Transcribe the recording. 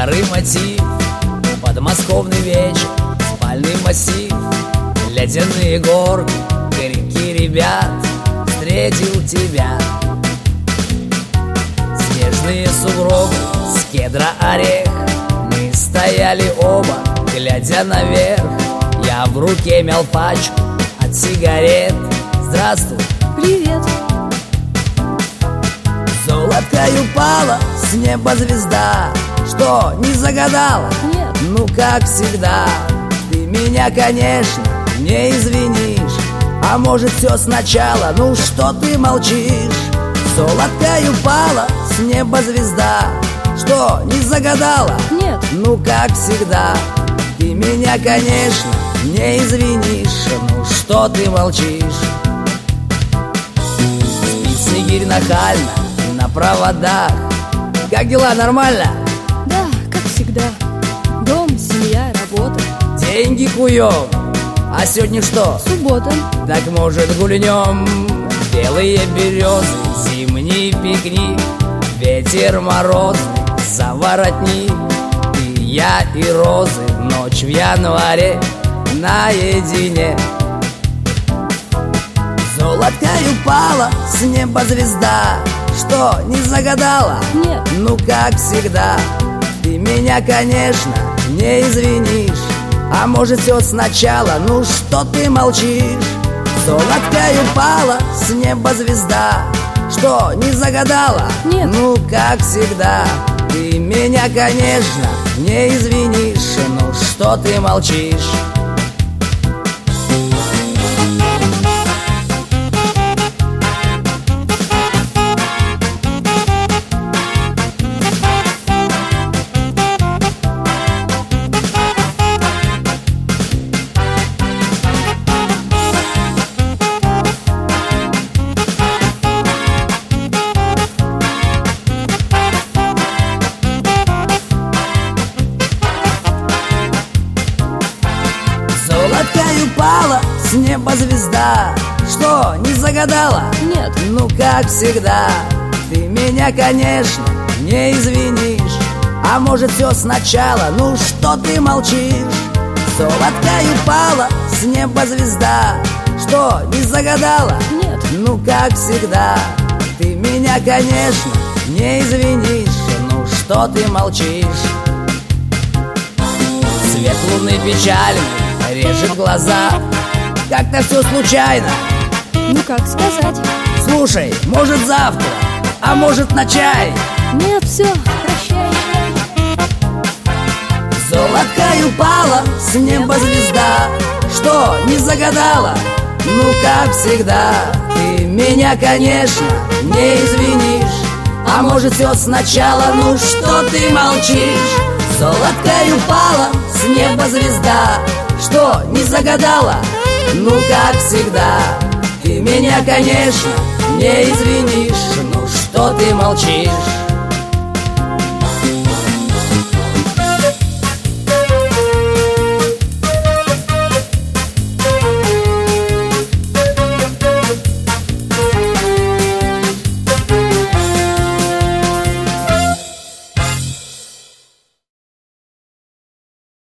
старый мотив, подмосковный вечер, спальный массив, ледяные горы, горьки ребят, встретил тебя. Снежные сугробы, с кедра орех, мы стояли оба, глядя наверх. Я в руке мял пачку от сигарет. Здравствуй. Привет. Золоткой упала с неба звезда. Что, не загадала? Нет. Ну, как всегда, ты меня, конечно, не извинишь. А может, все сначала? Ну, что ты молчишь? Золоткой упала с неба звезда. Что, не загадала? Нет. Ну, как всегда, ты меня, конечно, не извинишь. Ну, что ты молчишь? Спит снегирь нахально на проводах. Как дела, нормально? Да, как всегда. Дом, семья, работа. Деньги куем. А сегодня что? Суббота. Так, может, гульнем? Белые березы, зимний пикник, ветер морозный, за воротник. И я, и розы, ночь в январе наедине. Золоткой упала с неба звезда. Что, не загадала? Нет. Ну, как всегда, ты меня, конечно, не извинишь. А может, все сначала? Ну, что ты молчишь? Золоткой упала с неба звезда. Что, не загадала? Нет. Ну, как всегда, ты меня, конечно, не извинишь. Ну, что ты молчишь? Золоткой упала с неба звезда. Что, не загадала? Нет. Ну, как всегда, ты меня, конечно, не извинишь. А может, все сначала? Ну, что ты молчишь? Золоткой упала с неба звезда. Что, не загадала? Нет. Ну, как всегда, ты меня, конечно, не извинишь. Ну, что ты молчишь? Свет луны печальный режет глаза. Как-то все случайно. Ну, как сказать? Слушай, может, завтра, а может, на чай? Нет, все, прощай. Золоткой упала с неба звезда. Что, не загадала? Ну, как всегда, ты меня, конечно, не извинишь. А может, все сначала? Ну, что ты молчишь? Золоткой упала с неба звезда. Что, не загадала? Ну, как всегда, ты меня, конечно, не извинишь. Ну, что ты молчишь?